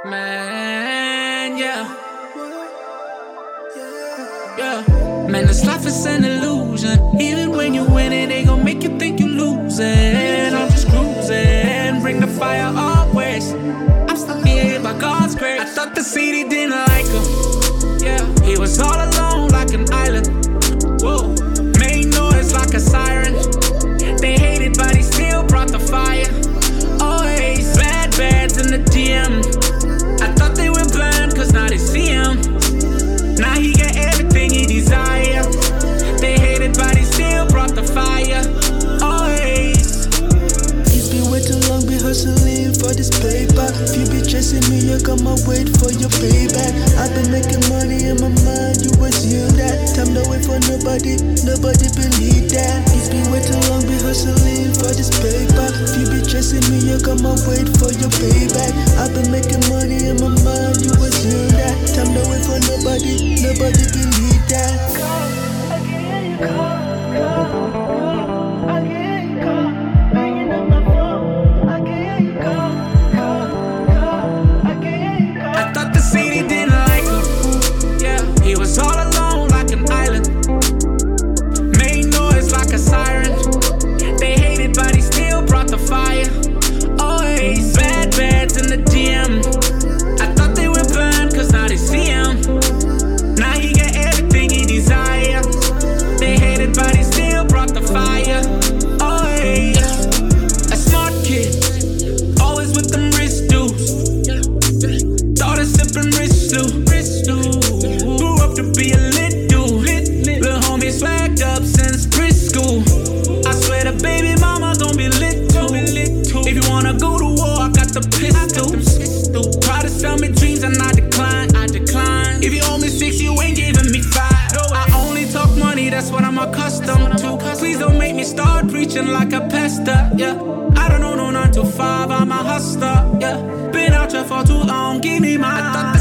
Man, yeah. Yeah. Man, this life is an illusion. Even when you win it, they gon' make you think you losing. I'm just cruising, bring the fire always. I'm still here by God's grace. I thought the city didn't like him. Yeah, he was all alone like an island. Whoa, made noise like a siren. They hated, but he still brought the fire. Always bad bads in the DM. I thought they were blind, cause now they see him. Now he got everything he desire. They hated, but he still brought the fire. Always. It's been way too long, been hustling for this paper. If you be chasing me, you come and wait for your payback. I've been making money in my mind, you assume that. Time to wait for nobody believe that. It's been way too long, been hustling for this paper. If you be chasing me, you come and wait for your payback. I've been making money in my mind, you assume that. Time to wait for nobody believe that. I thought the city didn't like him. Yeah, he was all alone like an island. Made noise like a siren. They hated, but he still brought the fire. Always bad bads in the DM. I thought they were blind, cause now they see him. Now he got everything he desire. They hated, but he still brought the fire. Always a smart kid, always with them wrist dudes. Started sipping rich Lou. Grew up to be a lit dude. Lil' homie swagged up since preschool. I swear the baby mama gon' be lit too. If you wanna go to war, I got the pistol. Try to sell me dreams and I decline. If you owe me 6, you ain't giving me 5. I only talk money, that's what I'm accustomed to. Please don't make me start preaching like a pastor, yeah. I don't know no 9 to 5, I'm a hustler, yeah. Been out here for too long, give me my. I thought